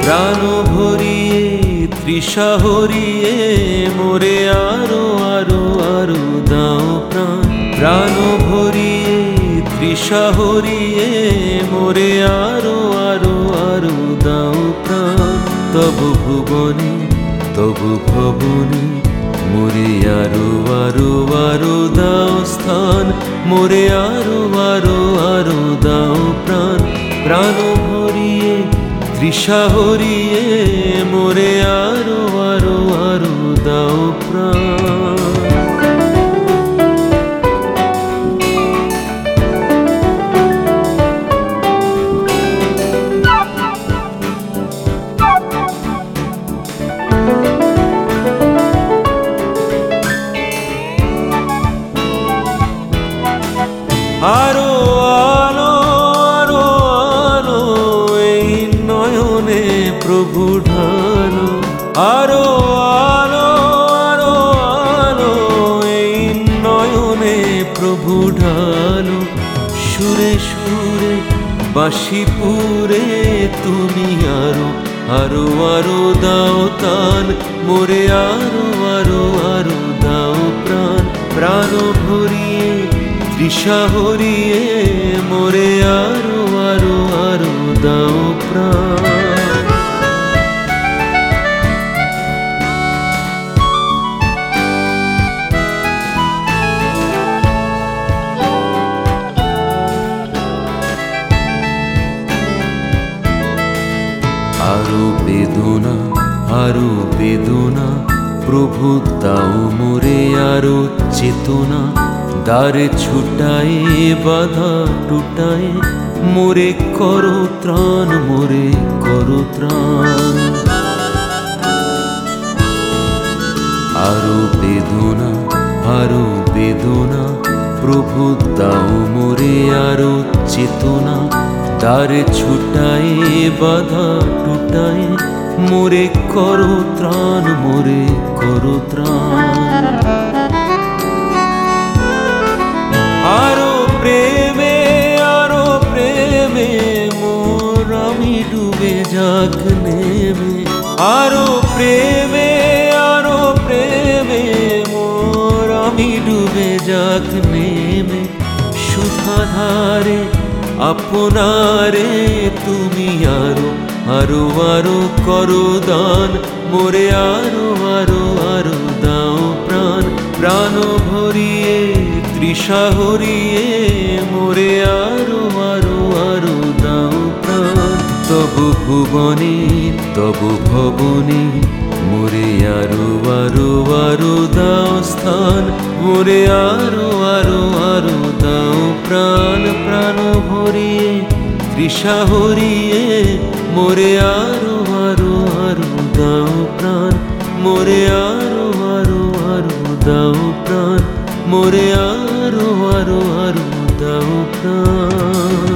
প্রাণ ভরিয়ে তৃষা হরিয়ে মোরে আরো আরো আরো দাও প্রাণ। প্রাণ ভরিয়ে তৃষা হরিয়ে মোরে আরো আরো আরো দাও প্রাণ। তবু ভুবনে তবু ভবনে মোরে আরো আরো আরো দাও স্থান। মোরে আরো আরো আরো দাও প্রাণ। প্রাণ ভরিয়ে তৃষা হরিয়ে মোরে আরো আরো আরো দাও প্রাণ। আরো আলো আরো আলো এই নয়নে প্রভু ঢালো। আরো আলো আরো আলো এই নয়নে প্রভু ঢালো। সুরে সুরে বাঁশিপুরে তুমি আরো আরো আরো দাও তান। মোরে আরো আরো আরো দাও প্রাণ। প্রাণ ভরিয়ে তৃষা হরিয়ে মোরে আরো আরো আরো দাও প্রাণ। আরো বেদনা আরো বেদনা প্রভু দাও মোরে আরো চেতনা। দ্বারে ছুটায়ে বাধা টুটায়ে মোরে করো ত্রাণ। মোরে করো ত্রাণ। আরো বেদনা আরো বেদনা প্রভু দাও মোরে আরো চেতনা। দ্বারে ছুটায়ে বাধা টুটায়ে মোরে করো ত্রাণ। মোরে করো ত্রাণ। আরো প্রেমে মোর আমি ডুবে যাক নেমে। আরো প্রেমে মোর আমি ডুবে যাক নেমে। সুধাধারে আপনারে তুমি আরো আরো আরো করো দান। মোরে আরো আরো আরো দাও প্রাণ। প্রাণ ভরিয়ে তৃষা হরিয়ে মোরে আরো আরো আরো দাও প্রাণ। তবু ভুবনে তবু ভবনে মোরে আরো আরো আরো দাও স্থান। মোরে আরো আরো আরো দাও প্রাণ। প্রাণ ভরিয়ে তৃষা হরিয়ে মোরে আরো আরো আরো দাও প্রাণ। মোরে আরো আরো আরো দাও প্রাণ। মোরে আরো আরো আরো দাও প্রাণ।